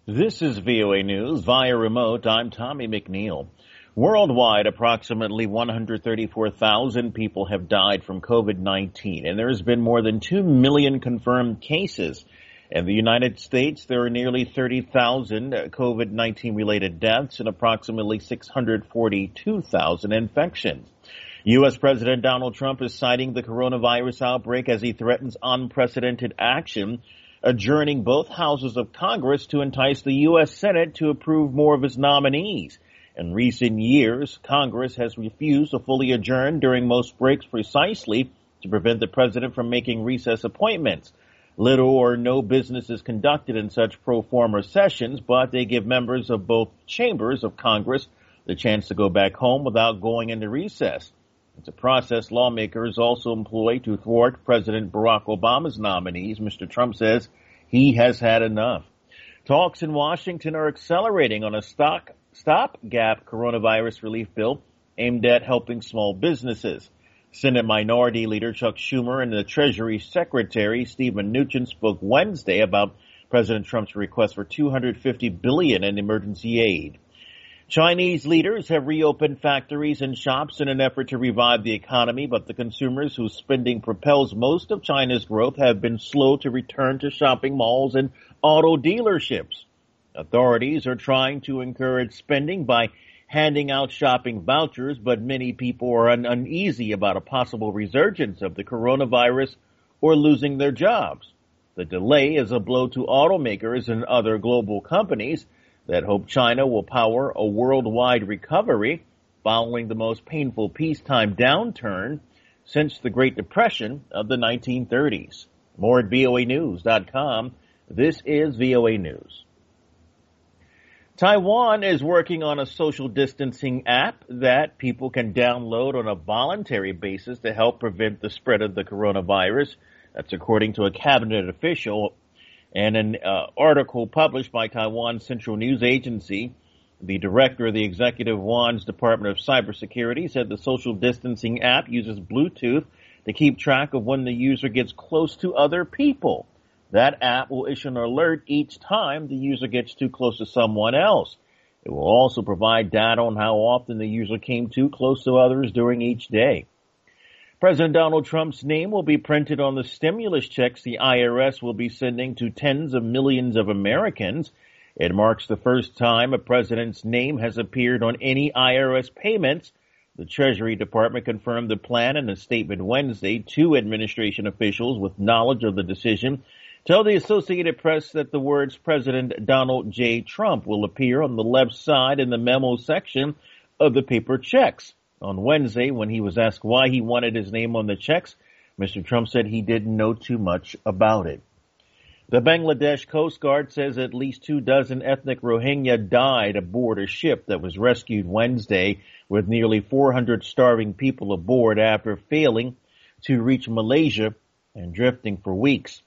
This is VOA News via remote. I'm Tommy McNeil. Worldwide, approximately 134,000 people have died from COVID-19, and there has been more than 2 million confirmed cases. In the United States, there are nearly 30,000 COVID-19 related deaths and approximately 642,000 infections. U.S. President Donald Trump is citing the coronavirus outbreak as he threatens unprecedented action, adjourning both houses of Congress to entice the U.S. Senate to approve more of his nominees. In recent years, Congress has refused to fully adjourn during most breaks precisely to prevent the president from making recess appointments. Little or no business is conducted in such pro forma sessions, but they give members of both chambers of Congress the chance to go back home without going into recess. It's a process lawmakers also employ to thwart President Barack Obama's nominees. Mr. Trump says he has had enough. Talks in Washington are accelerating on a stopgap coronavirus relief bill aimed at helping small businesses. Senate Minority Leader Chuck Schumer and the Treasury Secretary Steven Mnuchin spoke Wednesday about President Trump's request for $250 billion in emergency aid. Chinese leaders have reopened factories and shops in an effort to revive the economy, but the consumers whose spending propels most of China's growth have been slow to return to shopping malls and auto dealerships. Authorities are trying to encourage spending by handing out shopping vouchers, but many people are uneasy about a possible resurgence of the coronavirus or losing their jobs. The delay is a blow to automakers and other global companies that hope China will power a worldwide recovery following the most painful peacetime downturn since the Great Depression of the 1930s. More at voanews.com. This is VOA News. Taiwan is working on a social distancing app that people can download on a voluntary basis to help prevent the spread of the coronavirus. That's according to a cabinet official. And an article published by Taiwan Central News Agency, the director of the Executive Yuan's Department of Cybersecurity said the social distancing app uses Bluetooth to keep track of when the user gets close to other people. That app will issue an alert each time the user gets too close to someone else. It will also provide data on how often the user came too close to others during each day. President Donald Trump's name will be printed on the stimulus checks the IRS will be sending to tens of millions of Americans. It marks the first time a president's name has appeared on any IRS payments. The Treasury Department confirmed the plan in a statement Wednesday. Two administration officials with knowledge of the decision tell the Associated Press that the words President Donald J. Trump will appear on the left side in the memo section of the paper checks. On Wednesday, when he was asked why he wanted his name on the checks, Mr. Trump said he didn't know too much about it. The Bangladesh Coast Guard says at least 24 ethnic Rohingya died aboard a ship that was rescued Wednesday with nearly 400 starving people aboard after failing to reach Malaysia and drifting for weeks.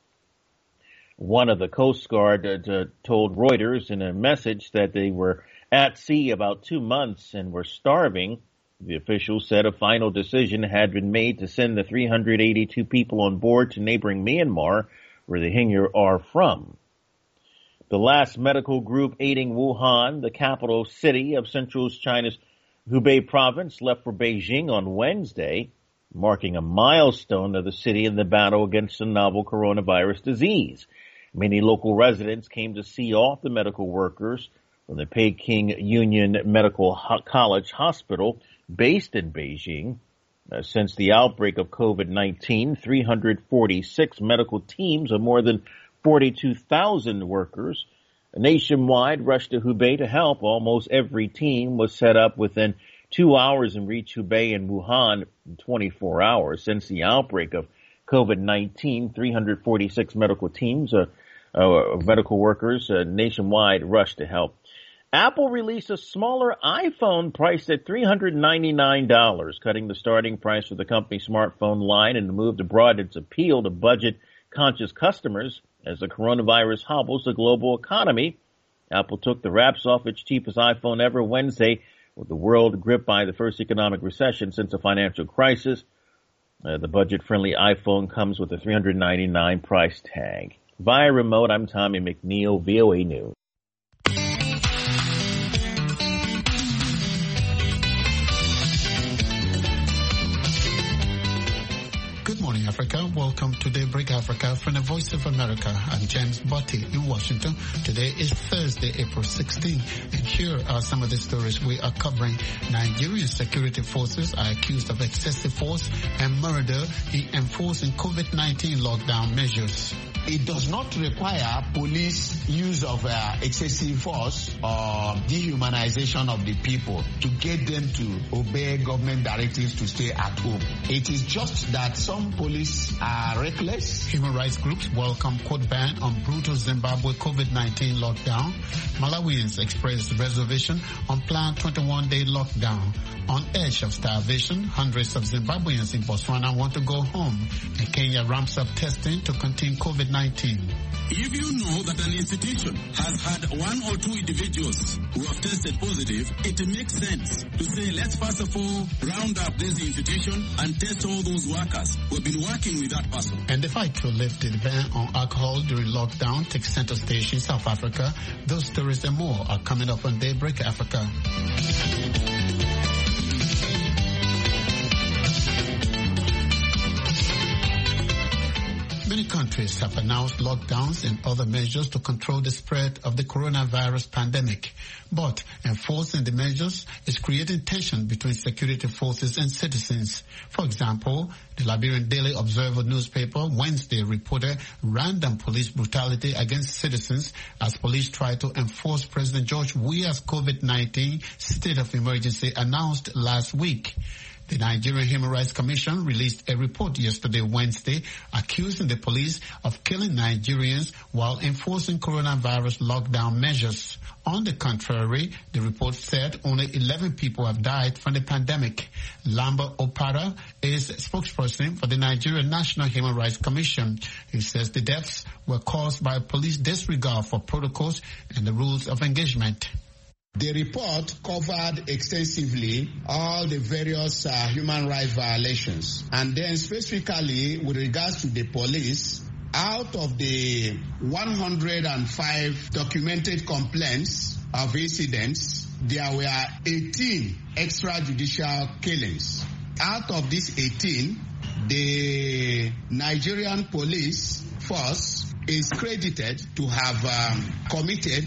One of the Coast Guard told Reuters in a message that they were at sea about 2 months and were starving. The officials said a final decision had been made to send the 382 people on board to neighboring Myanmar, where the Rohingya are from. The last medical group aiding Wuhan, the capital city of central China's Hubei province, left for Beijing on Wednesday, marking a milestone of the city in the battle against the novel coronavirus disease. Many local residents came to see off the medical workers from the Peking Union Medical College Hospital based in Beijing. Since the outbreak of COVID-19, 346 medical teams of more than 42,000 workers nationwide rushed to Hubei to help. Almost every team was set up within 2 hours and reached Hubei and Wuhan in 24 hours. Since the outbreak of COVID-19, 346 medical teams medical workers nationwide rushed to help. Apple released a smaller iPhone priced at $399, cutting the starting price for the company's smartphone line in a move to broaden its appeal to budget-conscious customers as the coronavirus hobbles the global economy. Apple took the wraps off its cheapest iPhone ever Wednesday, with the world gripped by the first economic recession since the financial crisis. The budget-friendly iPhone comes with a $399 price tag. Via remote, I'm Tommy McNeil, VOA News. morning, Africa. Welcome to Daybreak Africa from the Voice of America. I'm James Botti in Washington. Today is Thursday, April 16. And here are some of the stories we are covering. Nigerian security forces are accused of excessive force and murder in enforcing COVID-19 lockdown measures. It does not require police use of excessive force or dehumanization of the people to get them to obey government directives to stay at home. It is just that some police are reckless. Human rights groups welcome court ban on brutal Zimbabwe COVID-19 lockdown. Malawians express reservation on planned 21-day lockdown. On edge of starvation, hundreds of Zimbabweans in Botswana want to go home. And Kenya ramps up testing to contain COVID-19. If you know that an institution has had one or two individuals who have tested positive, it makes sense to say, let's first of all round up this institution and test all those workers who have been working with that person. And the fight to lift the ban on alcohol during lockdown takes center stage in South Africa. Those stories and more are coming up on Daybreak Africa. Many countries have announced lockdowns and other measures to control the spread of the coronavirus pandemic. But enforcing the measures is creating tension between security forces and citizens. For example, the Liberian Daily Observer newspaper Wednesday reported random police brutality against citizens as police try to enforce President George Weah's COVID-19 state of emergency announced last week. The Nigerian Human Rights Commission released a report yesterday, Wednesday, accusing the police of killing Nigerians while enforcing coronavirus lockdown measures. On the contrary, the report said only 11 people have died from the pandemic. Lamba Opara is spokesperson for the Nigerian National Human Rights Commission. He says the deaths were caused by police disregard for protocols and the rules of engagement. The report covered extensively all the various human rights violations. And then specifically with regards to the police, out of the 105 documented complaints of incidents, there were 18 extrajudicial killings. Out of these 18, the Nigerian police force is credited to have committed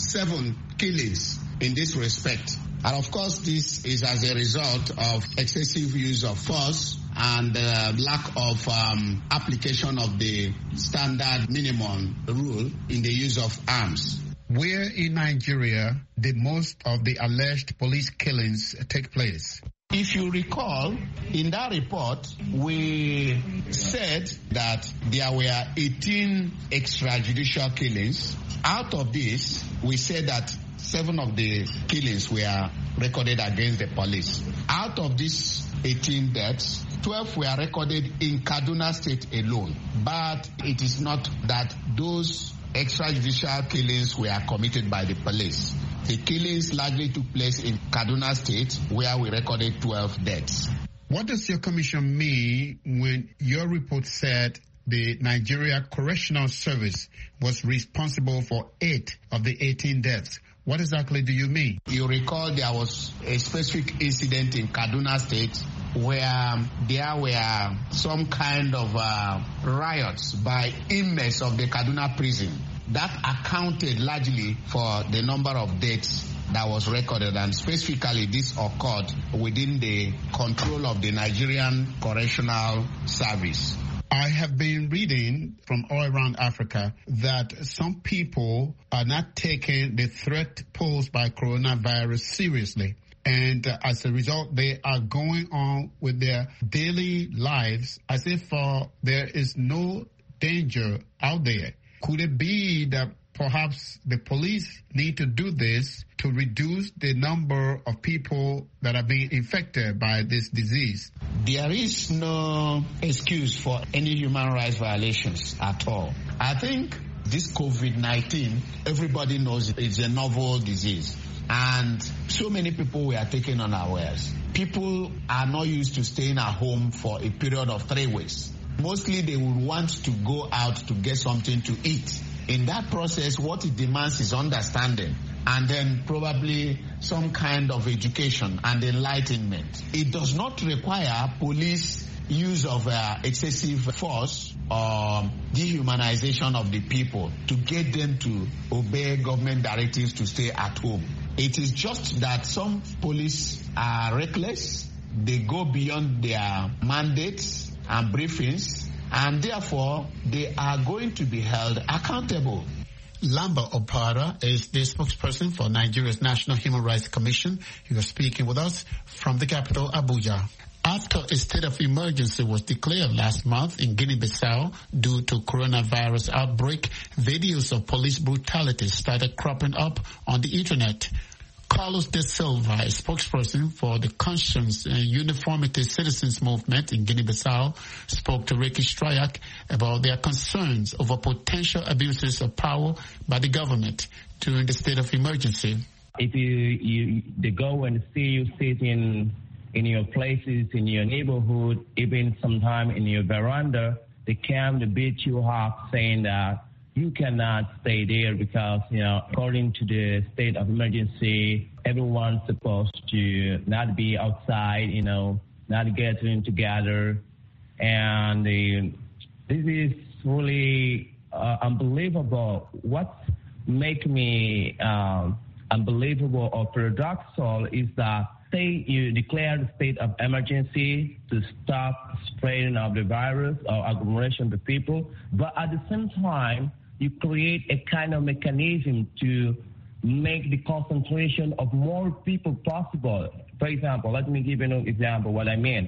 7 killings in this respect. And of course, this is as a result of excessive use of force and lack of application of the standard minimum rule in the use of arms. Where in Nigeria did most of the alleged police killings take place? If you recall, in that report, we said that there were 18 extrajudicial killings. Out of this, we said that 7 of the killings were recorded against the police. Out of these 18 deaths, 12 were recorded in Kaduna State alone. But it is not that those extrajudicial killings were committed by the police. The killings largely took place in Kaduna State, where we recorded 12 deaths. What does your commission mean when your report said the Nigeria Correctional Service was responsible for 8 of the 18 deaths? What exactly do you mean? You recall there was a specific incident in Kaduna State where there were some kind of riots by inmates of the Kaduna prison that accounted largely for the number of deaths that was recorded, and specifically this occurred within the control of the Nigerian Correctional Service. I have been reading from all around Africa that some people are not taking the threat posed by coronavirus seriously. And as a result, they are going on with their daily lives as if there is no danger out there. Could it be that perhaps the police need to do this to reduce the number of people that are being infected by this disease? There is no excuse for any human rights violations at all. I think this COVID-19, everybody knows it's a novel disease. And so many people were taken unawares. People are not used to staying at home for a period of 3 weeks. Mostly they would want to go out to get something to eat. In that process, what it demands is understanding and then probably some kind of education and enlightenment. It does not require police use of excessive force or dehumanization of the people to get them to obey government directives to stay at home. It is just that some police are reckless. They go beyond their mandates and briefings, and therefore they are going to be held accountable. Lamba Opara is the spokesperson for Nigeria's National Human Rights Commission. He was speaking with us from the capital, Abuja. After a state of emergency was declared last month in Guinea-Bissau due to coronavirus outbreak, videos of police brutality started cropping up on the internet. Carlos De Silva, a spokesperson for the Conscience and Uniformity Citizens Movement in Guinea-Bissau, spoke to Ricky Strayak about their concerns over potential abuses of power by the government during the state of emergency. If they go and see you sitting in your places, in your neighborhood, even sometime in your veranda, they come to beat you up saying that you cannot stay there because, according to the state of emergency, everyone's supposed to not be outside, not getting together. And this is really unbelievable. What makes me unbelievable or paradoxical is that you declare the state of emergency to stop spreading of the virus or agglomeration of the people, but at the same time, you create a kind of mechanism to make the concentration of more people possible. For example, let me give you an example what I mean.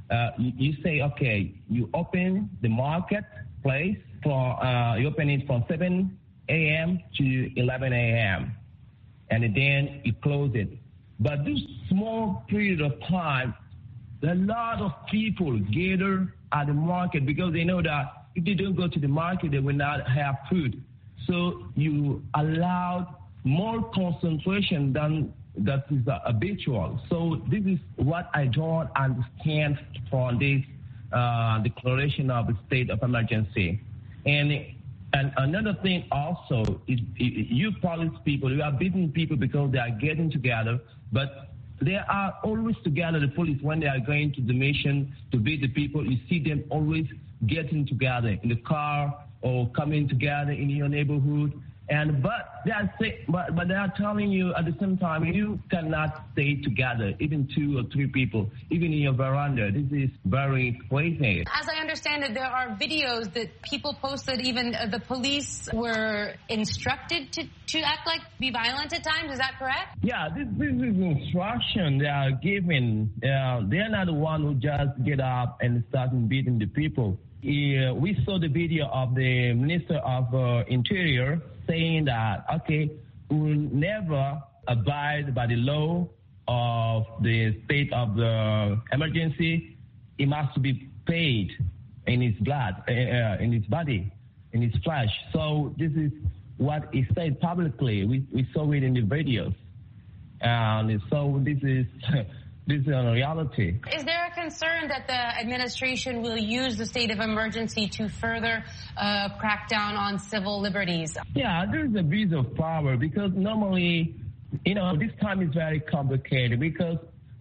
You say, okay, you open the marketplace you open it from 7 a.m. to 11 a.m. and then you close it. But this small period of time, a lot of people gather at the market because they know that if they don't go to the market, they will not have food. So you allow more concentration than that is habitual. So this is what I don't understand from this declaration of the state of emergency. And another thing also is you police people, you are beating people because they are getting together, but they are always together, the police, when they are going to the mission to beat the people. You see them always getting together in the car or coming together in your neighborhood. But they are telling you at the same time you cannot stay together, even 2 or 3 people, even in your veranda. This is very crazy. As I understand it, there are videos that people posted. Even the police were instructed to act like be violent at times. Is that correct? Yeah, this is instruction they are given. They are not the one who just get up and start beating the people. We saw the video of the Minister of Interior saying that, okay, we will never abide by the law of the state of the emergency. It must be paid in his blood, in his body, in his flesh. So this is what he said publicly. We saw it in the videos. And so this is a reality. Is there a concern that the administration will use the state of emergency to further crack down on civil liberties? Yeah, there's a abuse of power because normally, this time is very complicated because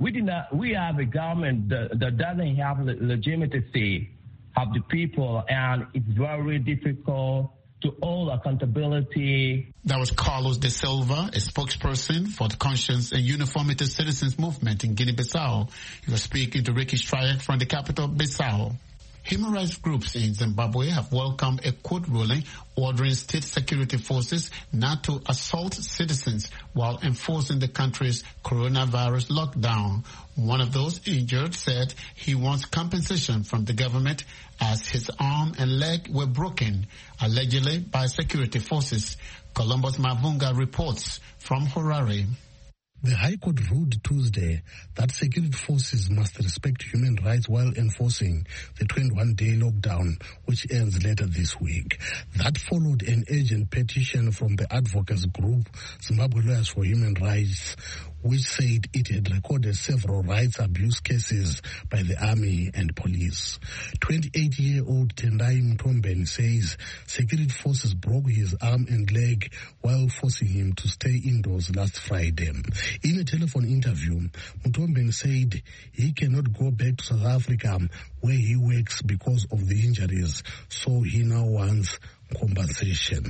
we have a government that doesn't have legitimacy of the people, and it's very difficult to all accountability. That was Carlos De Silva, a spokesperson for the Conscience and Uniformity Citizens Movement in Guinea-Bissau. He was speaking to Ricky Strayak from the capital, Bissau. Human rights groups in Zimbabwe have welcomed a court ruling ordering state security forces not to assault citizens while enforcing the country's coronavirus lockdown. One of those injured said he wants compensation from the government as his arm and leg were broken, allegedly by security forces. Columbus Mavunga reports from Harare. The High Court ruled Tuesday that security forces must respect human rights while enforcing the 21-day lockdown, which ends later this week. That followed an urgent petition from the advocacy group Zimbabwe Lawyers for Human Rights, which said it had recorded several rights abuse cases by the army and police. 28-year-old Tendai Mutomben says security forces broke his arm and leg while forcing him to stay indoors last Friday. In a telephone interview, Mutomben said he cannot go back to South Africa where he works because of the injuries, so he now wants compensation.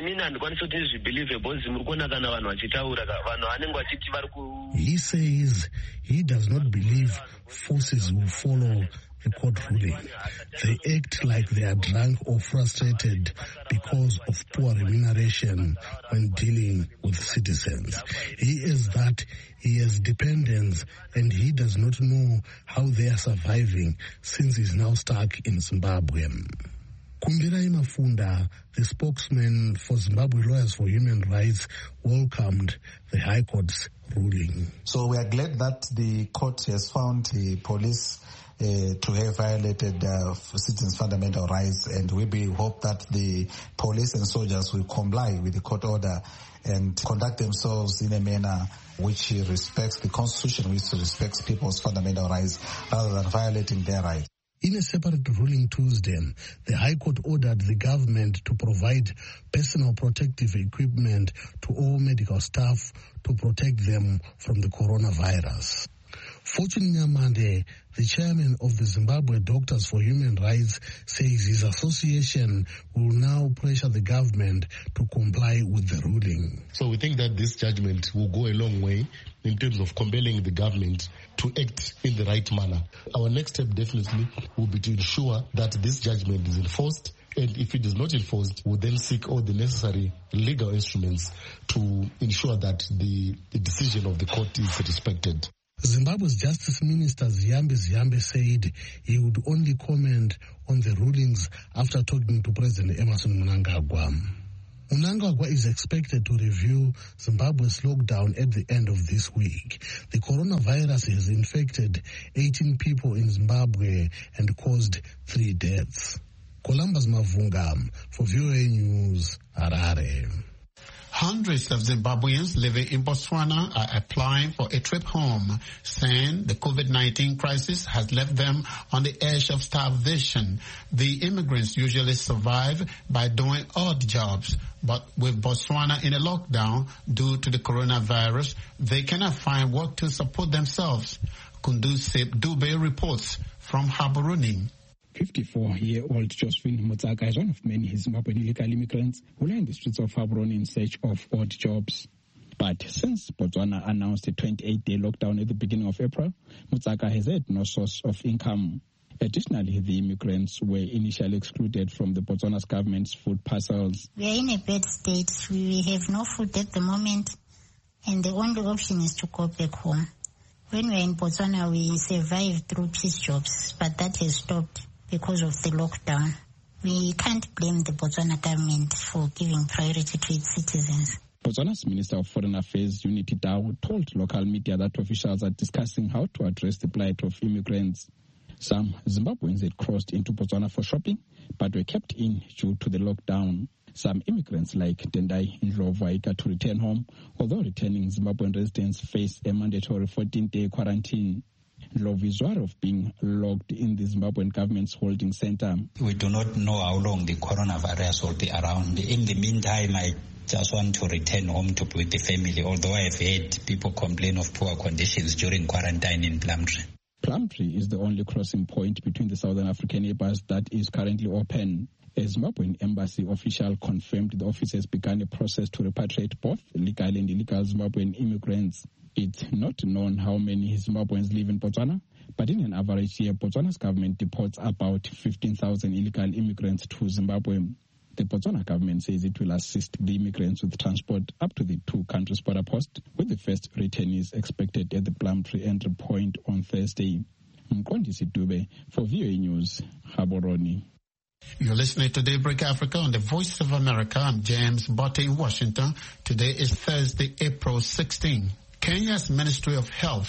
He says he does not believe forces will follow the court ruling. They act like they are drunk or frustrated because of poor remuneration when dealing with citizens. He is that he has dependents and he does not know how they are surviving since he's now stuck in Zimbabwe. Kumbirai Mafunda, the spokesman for Zimbabwe Lawyers for Human Rights, welcomed the High Court's ruling. So we are glad that the court has found the police to have violated citizens' fundamental rights, and we hope that the police and soldiers will comply with the court order and conduct themselves in a manner which respects the Constitution, which respects people's fundamental rights, rather than violating their rights. In a separate ruling Tuesday, the High Court ordered the government to provide personal protective equipment to all medical staff to protect them from the coronavirus. Fortune Nyamande, the chairman of the Zimbabwe Doctors for Human Rights, says his association will now pressure the government to comply with the ruling. So we think that this judgment will go a long way in terms of compelling the government to act in the right manner. Our next step definitely will be to ensure that this judgment is enforced, and if it is not enforced, we'll then seek all the necessary legal instruments to ensure that the decision of the court is respected. Zimbabwe's Justice Minister Ziyambe said he would only comment on the rulings after talking to President Emmerson Mnangagwa. Mnangagwa is expected to review Zimbabwe's lockdown at the end of this week. The coronavirus has infected 18 people in Zimbabwe and caused 3 deaths. Columbus Mavunga for VOA News, Harare. Hundreds of Zimbabweans living in Botswana are applying for a trip home, saying the COVID-19 crisis has left them on the edge of starvation. The immigrants usually survive by doing odd jobs, but with Botswana in a lockdown due to the coronavirus, they cannot find work to support themselves. Kundusip Dube reports from Gaborone. 54-year-old Josephine Mutsaka is one of many Zimbabwean illegal immigrants who lie in the streets of Gaborone in search of odd jobs. But since Botswana announced a 28-day lockdown at the beginning of April, Mutsaka has had no source of income. Additionally, the immigrants were initially excluded from the Botswana's government's food parcels. We are in a bad state. We have no food at the moment, and the only option is to go back home. When we are in Botswana, we survive through peace jobs, but that has stopped because of the lockdown. We can't blame the Botswana government for giving priority to its citizens. Botswana's Minister of Foreign Affairs, Unity Dao, told local media that officials are discussing how to address the plight of immigrants. Some Zimbabweans had crossed into Botswana for shopping, but were kept in due to the lockdown. Some immigrants like Tendai Ndlovu to return home, although returning Zimbabwean residents face a mandatory 14-day quarantine. Ndlovu is wary of being locked in the Zimbabwean government's holding center. We do not know how long the coronavirus will be around. In the meantime, I just want to return home to be with the family, although I have heard people complain of poor conditions during quarantine in Plumtree. Plumtree is the only crossing point between the Southern African neighbors that is currently open. A Zimbabwean embassy official confirmed the office has begun a process to repatriate both legal and illegal Zimbabwean immigrants. It's not known how many Zimbabweans live in Botswana, but in an average year, Botswana's government deports about 15,000 illegal immigrants to Zimbabwe. The Botswana government says it will assist the immigrants with transport up to the two countries' border post, with the first returnees expected at the Plumtree entry point on Thursday. Mkondisi Dube for VOA News, Gaborone. You're listening to Daybreak Africa on the Voice of America. I'm James Botte in Washington. Today is Thursday, April 16. Kenya's Ministry of Health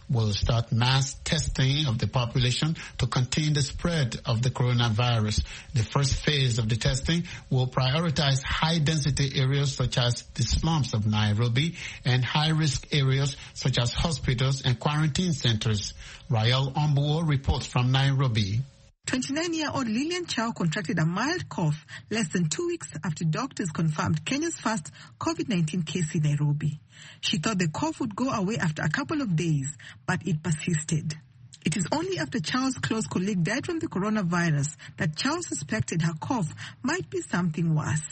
will start mass testing of the population to contain the spread of the coronavirus. The first phase of the testing will prioritize high-density areas such as the slums of Nairobi and high-risk areas such as hospitals and quarantine centers. Rael Ombuo reports from Nairobi. 29-year-old Lillian Chow contracted a mild cough less than 2 weeks after doctors confirmed Kenya's first COVID-19 case in Nairobi. She thought the cough would go away after a couple of days, but it persisted. It is only after Chow's close colleague died from the coronavirus that Chow suspected her cough might be something worse.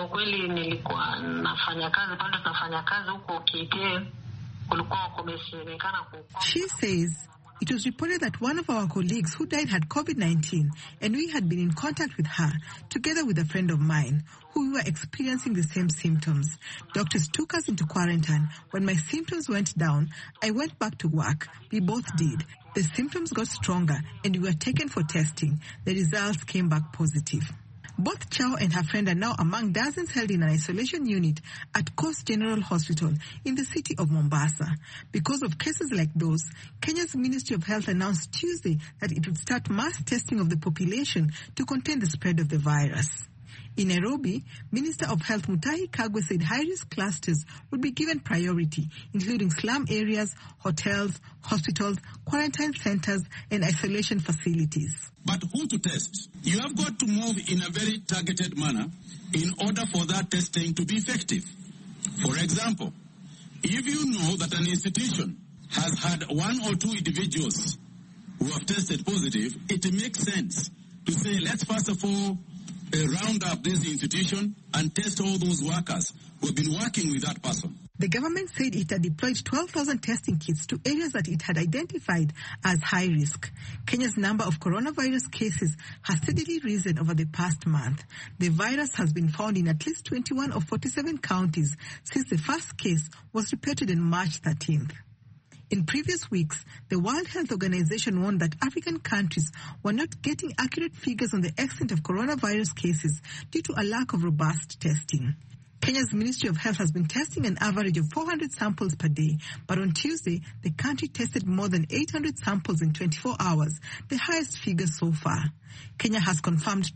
She says, it was reported that one of our colleagues who died had COVID-19, and we had been in contact with her, together with a friend of mine, who were experiencing the same symptoms. Doctors took us into quarantine. When my symptoms went down, I went back to work. We both did. The symptoms got stronger, and we were taken for testing. The results came back positive. Both Chow and her friend are now among dozens held in an isolation unit at Coast General Hospital in the city of Mombasa. Because of cases like those, Kenya's Ministry of Health announced Tuesday that it would start mass testing of the population to contain the spread of the virus. In Nairobi, Minister of Health Mutahi Kagwe said high-risk clusters would be given priority, including slum areas, hotels, hospitals, quarantine centers, and isolation facilities. But who to test? You have got to move in a very targeted manner in order for that testing to be effective. For example, if you know that an institution has had 1 or 2 individuals who have tested positive, it makes sense to say, let's first of all round up this institution and test all those workers who have been working with that person. The government said it had deployed 12,000 testing kits to areas that it had identified as high risk. Kenya's number of coronavirus cases has steadily risen over the past month. The virus has been found in at least 21 of 47 counties since the first case was reported on March 13th. In previous weeks, the World Health Organization warned that African countries were not getting accurate figures on the extent of coronavirus cases due to a lack of robust testing. Kenya's Ministry of Health has been testing an average of 400 samples per day, but on Tuesday, the country tested more than 800 samples in 24 hours, the highest figure so far. Kenya has confirmed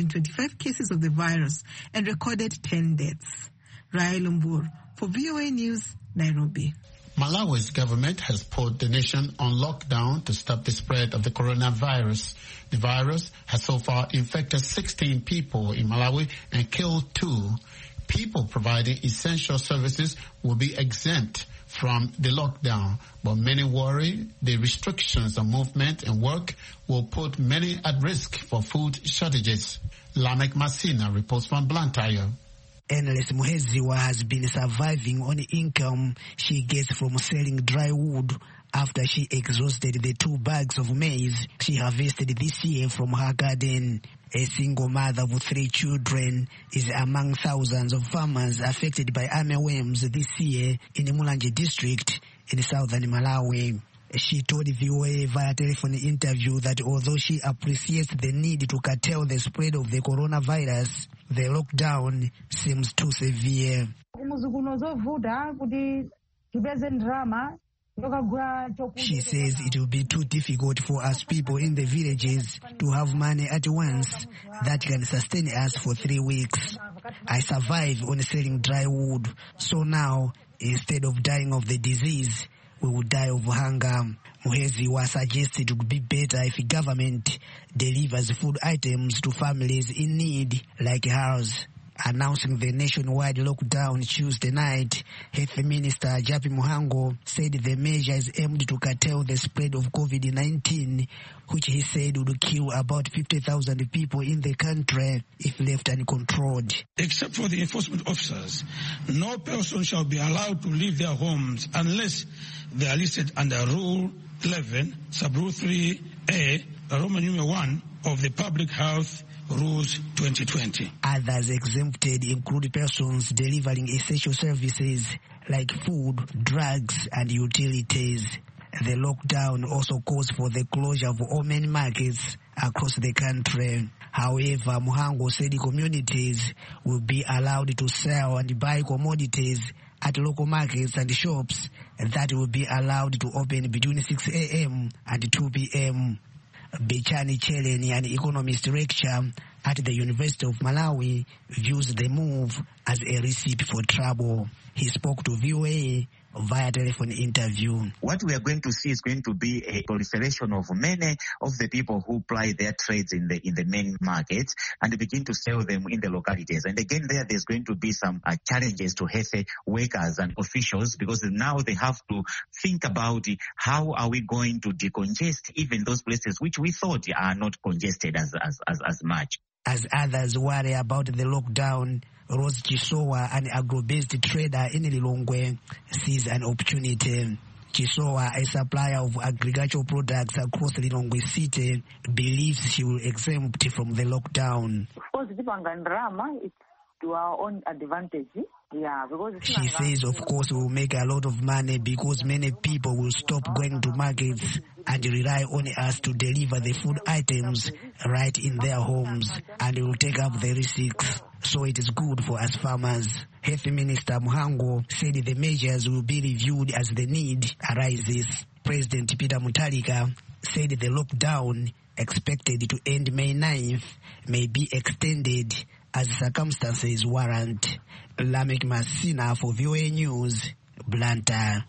225 cases of the virus and recorded 10 deaths. Rael Ombuo for VOA News, Nairobi. Malawi's government has put the nation on lockdown to stop the spread of the coronavirus. The virus has so far infected 16 people in Malawi and killed 2. People providing essential services will be exempt from the lockdown, but many worry the restrictions on movement and work will put many at risk for food shortages. Lamek Masina reports from Blantyre. Endless Muheziwa has been surviving on income she gets from selling dry wood after she exhausted the 2 bags of maize she harvested this year from her garden. A single mother with 3 children is among thousands of farmers affected by armyworms this year in the Mulanje district in southern Malawi. She told VOA via telephone interview that although she appreciates the need to curtail the spread of the coronavirus, the lockdown seems too severe. She says it will be too difficult for us people in the villages to have money at once that can sustain us for 3 weeks. I survive on selling dry wood, so now instead of dying of the disease, we will die of hunger. Muheziwa suggested it would be better if the government delivers food items to families in need like hers. Announcing the nationwide lockdown Tuesday night, Health Minister Japi Muhango said the measure is aimed to curtail the spread of COVID-19, which he said would kill about 50,000 people in the country if left uncontrolled. Except for the enforcement officers, no person shall be allowed to leave their homes unless they are listed under Rule 11, Sub-Rule 3A, Roman numeral 1 of the Public Health Rules 2020. Others exempted include persons delivering essential services like food, drugs, and utilities. The lockdown also calls for the closure of all main markets across the country. However, Muhango said communities will be allowed to sell and buy commodities at local markets and shops that will be allowed to open between 6 a.m. and 2 p.m. Bechani Cheleni, an economist lecturer at the University of Malawi, views the move as a recipe for trouble. He spoke to VOA via telephone interview. What we are going to see is going to be a proliferation of many of the people who ply their trades in the main markets and begin to sell them in the localities. And again, there's going to be some challenges to health workers and officials, because now they have to think about how are we going to decongest even those places which we thought are not congested as much. As others worry about the lockdown, Rose Chisowa, an agro-based trader in Lilongwe, sees an opportunity. Chisowa, a supplier of agricultural products across Lilongwe City, believes she will exempt from the lockdown. Of course, it's to our own advantage. Yeah, because she says, of course, we will make a lot of money because many people will stop going to markets and rely on us to deliver the food items right in their homes, and we will take up the risks. So it is good for us farmers. Health Minister Muhango said the measures will be reviewed as the need arises. President Peter Mutharika said the lockdown, expected to end May 9th, may be extended as circumstances warrant. Lamek Masina for VOA News, Blantyre.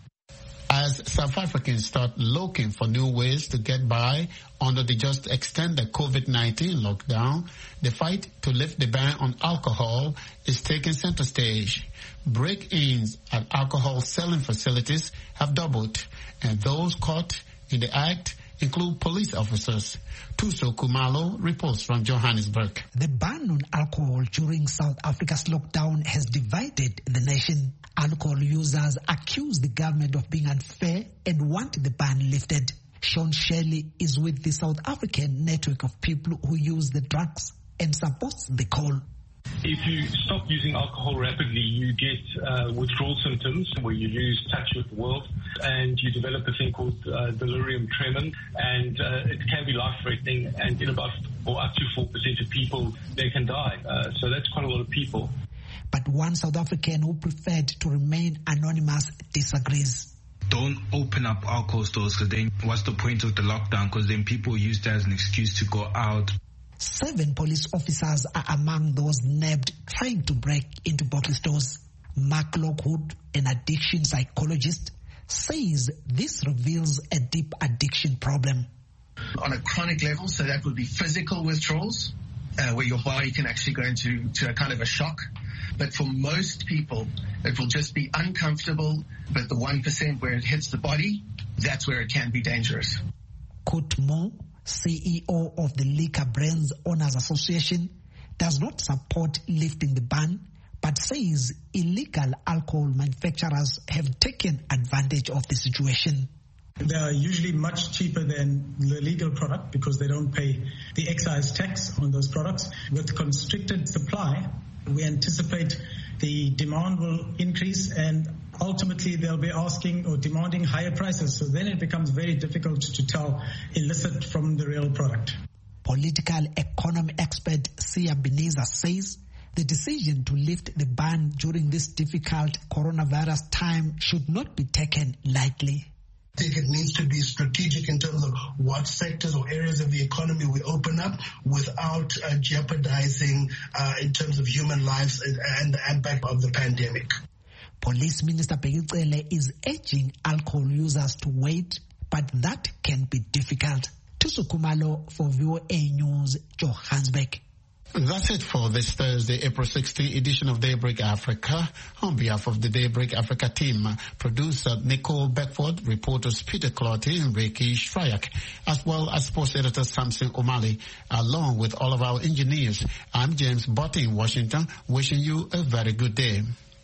As South Africans start looking for new ways to get by under the just extended COVID-19 lockdown, the fight to lift the ban on alcohol is taking center stage. Break-ins at alcohol selling facilities have doubled, and those caught in the act include police officers. Tuso Kumalo reports from Johannesburg. The ban on alcohol during South Africa's lockdown has divided the nation. Alcohol users accuse the government of being unfair and want the ban lifted. Sean Shelley is with the South African network of people who use the drugs and supports the call. If you stop using alcohol rapidly, you get withdrawal symptoms where you lose touch with the world, and you develop a thing called delirium tremens, and it can be life-threatening, and in about up to 4% of people, they can die. So that's quite a lot of people. But one South African who preferred to remain anonymous disagrees. Don't open up alcohol stores, because then what's the point of the lockdown? Because then people use that as an excuse to go out. 7 police officers are among those nabbed trying to break into bottle stores. Mark Lockwood, an addiction psychologist, says this reveals a deep addiction problem. On a chronic level, so that would be physical withdrawals, where your body can actually go into a kind of a shock. But for most people, it will just be uncomfortable, but the 1% where it hits the body, that's where it can be dangerous. Kurt Moore, CEO of the Liquor Brands Owners Association, does not support lifting the ban, but says illegal alcohol manufacturers have taken advantage of the situation. They are usually much cheaper than the legal product because they don't pay the excise tax on those products. With constricted supply, we anticipate the demand will increase, and ultimately they'll be asking or demanding higher prices. So then it becomes very difficult to tell illicit from the real product. Political economy expert Sia Beneza says the decision to lift the ban during this difficult coronavirus time should not be taken lightly. I think it needs to be strategic in terms of what sectors or areas of the economy we open up without jeopardizing in terms of human lives and the impact of the pandemic. Police Minister Bheki Cele is urging alcohol users to wait, but that can be difficult. Tusu Kumalo for VOA News, Johannesburg. That's it for this Thursday, April 16 edition of Daybreak Africa. On behalf of the Daybreak Africa team, producer Nicole Beckford, reporters Peter Clotty and Ricky Shryak, as well as sports editor Samson O'Malley, along with all of our engineers. I'm James Botti in Washington, wishing you a very good day.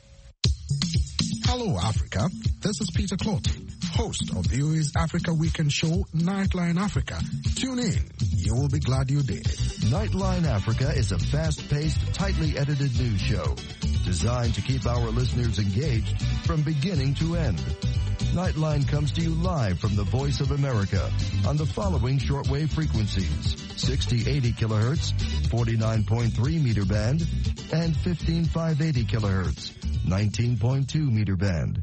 Hello, Africa. This is Peter Clotty, host of VOA's Africa Weekend show, Nightline Africa. Tune in. You will be glad you did. Nightline Africa is a fast-paced, tightly edited news show designed to keep our listeners engaged from beginning to end. Nightline comes to you live from the Voice of America on the following shortwave frequencies: 6080 kilohertz, 49.3 meter band, and 15580 kilohertz. 19.2 meter band.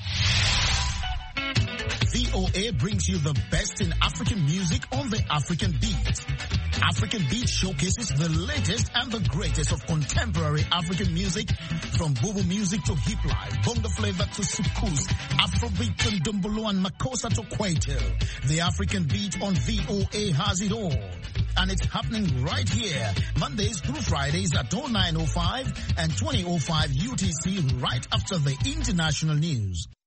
VOA brings you the best in African music on the African Beat. African Beat showcases the latest and the greatest of contemporary African music, from Bobo music to hip life, bongo flavor to soukous, Afrobeat and Dumbolo and Makossa to Kwaito. The African Beat on VOA has it all. And it's happening right here, Mondays through Fridays at 09:05 and 20:05 UTC, right after the international news.